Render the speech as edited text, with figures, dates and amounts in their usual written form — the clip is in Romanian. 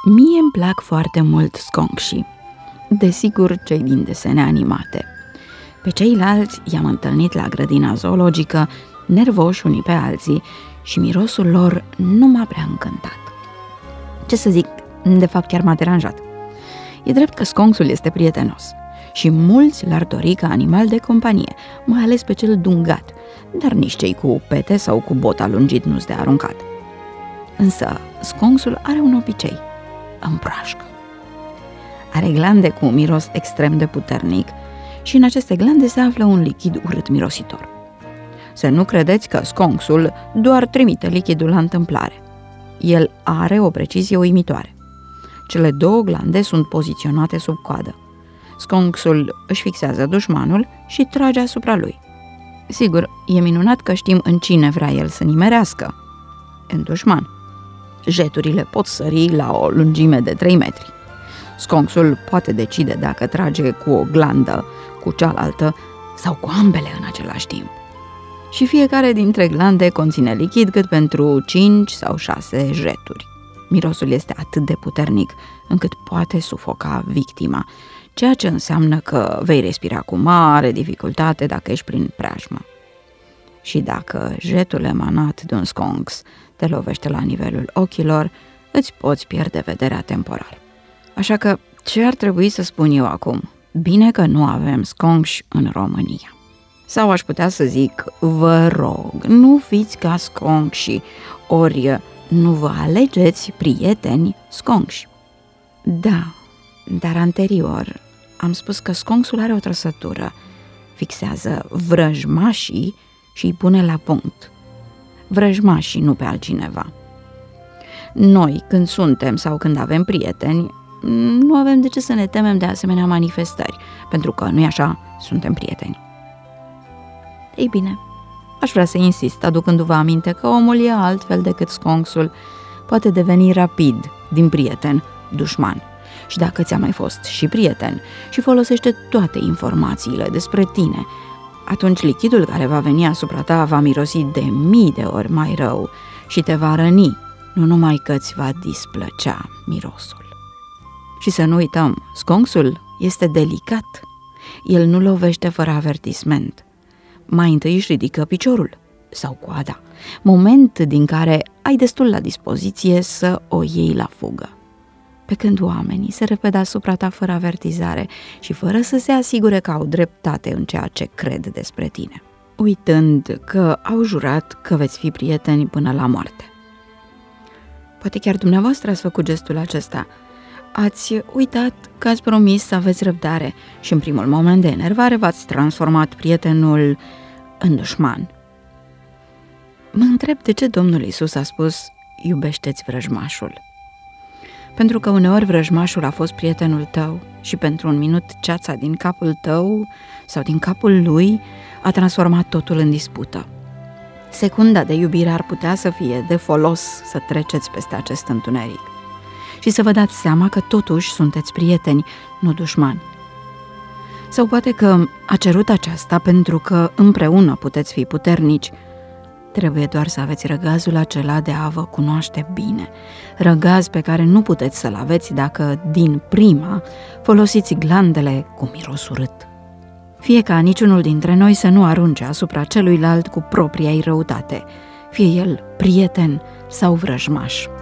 Mie îmi plac foarte mult sconcșii, desigur cei din desene animate. Pe ceilalți i-am întâlnit la grădina zoologică, nervoși unii pe alții, și mirosul lor nu m-a prea încântat. Ce să zic, de fapt chiar m-a deranjat. E drept că sconxul este prietenos și mulți l-ar dori ca animal de companie, mai ales pe cel dungat, dar nici cei cu pete sau cu bota lungit nu-s de aruncat. Însă sconxul are un obicei: împroașcă. Are glande cu un miros extrem de puternic și în aceste glande se află un lichid urât mirositor. Să nu credeți că sconxul doar trimite lichidul la întâmplare. El are o precizie uimitoare. Cele două glande sunt poziționate sub coadă. Sconxul își fixează dușmanul și trage asupra lui. Sigur, e minunat că știm în cine vrea el să nimerească: în dușman. Jeturile pot sări la o lungime de 3 metri. Sconxul poate decide dacă trage cu o glandă, cu cealaltă sau cu ambele în același timp. Și fiecare dintre glande conține lichid cât pentru 5 sau 6 jeturi. Mirosul este atât de puternic încât poate sufoca victima, ceea ce înseamnă că vei respira cu mare dificultate dacă ești prin preajmă. Și dacă jetul emanat de un sconx te lovește la nivelul ochilor, îți poți pierde vederea temporar. Așa că, ce ar trebui să spun eu acum? Bine că nu avem sconxi în România. Sau aș putea să zic: vă rog, nu fiți ca sconxi, ori nu vă alegeți prieteni sconxi. Da, dar anterior am spus că sconxul are o trăsătură: fixează vrăjmașii și îi pune la punct. Vrăjmașii, nu pe altcineva. Noi, când suntem sau când avem prieteni, nu avem de ce să ne temem de asemenea manifestări, pentru că, nu-i așa, suntem prieteni. Ei bine, aș vrea să insist, aducându-vă aminte că omul e altfel decât sconxul, poate deveni rapid din prieten dușman. Și dacă ți-a mai fost și prieten și folosește toate informațiile despre tine, atunci lichidul care va veni asupra ta va mirosi de 1000 de ori mai rău și te va răni, nu numai că îți va displăcea mirosul. Și să nu uităm, sconxul este delicat. El nu lovește fără avertisment. Mai întâi își ridică piciorul sau coada, moment din care ai destul la dispoziție să o iei la fugă. Pe când oamenii se repede asupra ta fără avertizare și fără să se asigure că au dreptate în ceea ce cred despre tine, uitând că au jurat că veți fi prieteni până la moarte. Poate chiar dumneavoastră ați făcut gestul acesta. Ați uitat că ați promis să aveți răbdare și în primul moment de enervare v-ați transformat prietenul în dușman. Mă întreb de ce Domnul Iisus a spus: iubește-ți vrăjmașul. Pentru că uneori vrăjmașul a fost prietenul tău și pentru un minut ceața din capul tău sau din capul lui a transformat totul în dispută. Secunda de iubire ar putea să fie de folos să treceți peste acest întuneric și să vă dați seama că totuși sunteți prieteni, nu dușmani. Sau poate că a cerut aceasta pentru că împreună puteți fi puternici. Trebuie doar să aveți răgazul acela de a vă cunoaște bine, răgaz pe care nu puteți să-l aveți dacă din prima folosiți glandele cu miros urât. Fie ca niciunul dintre noi să nu arunce asupra celuilalt cu propria-i răutate, fie el prieten sau vrăjmaș.